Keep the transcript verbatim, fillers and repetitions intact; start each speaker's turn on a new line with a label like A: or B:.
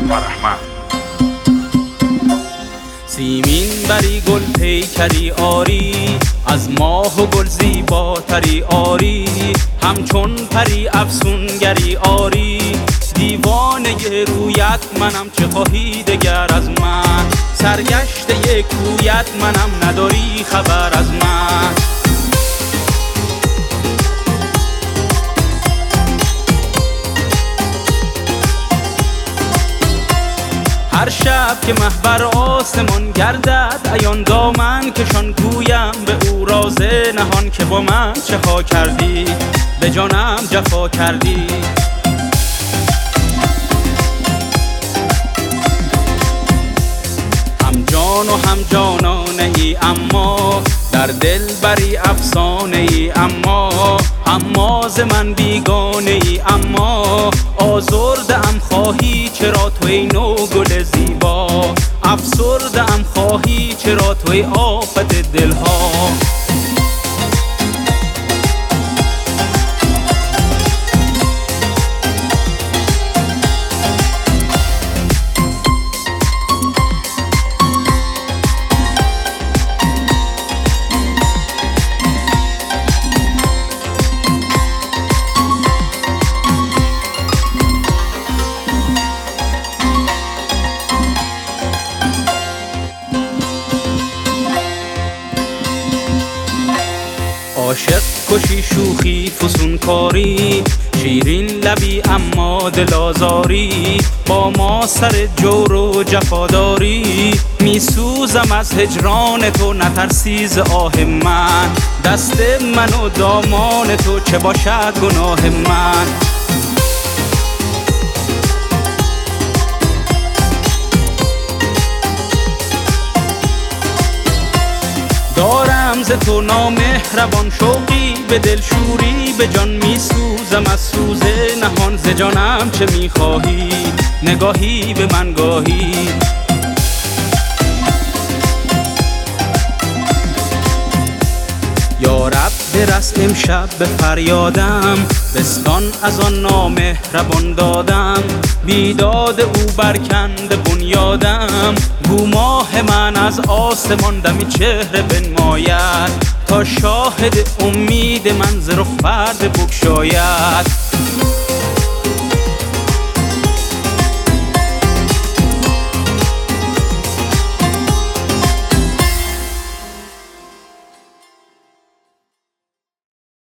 A: فرهمند.
B: سیمین بری گل پیکری آری، از ماه و گل زیباتری آری، همچون پری افسونگری آری، دیوانه رویت منم چه خواهی دگر از من، سرگشته کویت منم نداری خبر از من. هر شب که مه بر آسمان گردد، عیان دامن کشان گویم به او راز نهان که با من چه ها کردی، به جانم جفا کردی. هم جان و هم جانانه ای اما در دل بری افسانه ای، اما اما ز من بیگانه ای، اما آزرده ام خواهی چرا توی نو گل زیبا، افسرده ام خواهی چرا توی آفت دلها. عاشق کشی شوخی فسون کاری، شیرین لبی اما دل آزاری، با ما سر جور و جفاداری، میسوزم از هجران تو نترسی ز آه من، دست من و دامان تو چه باشد گناه من. دارم ز تو نامهربان شوقی، به دل شوری به جان میسوزم از سوز نهان، ز جانم چه میخواهی نگاهی به من گاهی. یا رب برس امشب به فریادم، بستان از آن نامهربان دادم، بیداد او برکنده بنیادم، گو ماه من از آسمان دمی چهره بنماید، تا شاهد امید من ز رخ پرده بگشاید.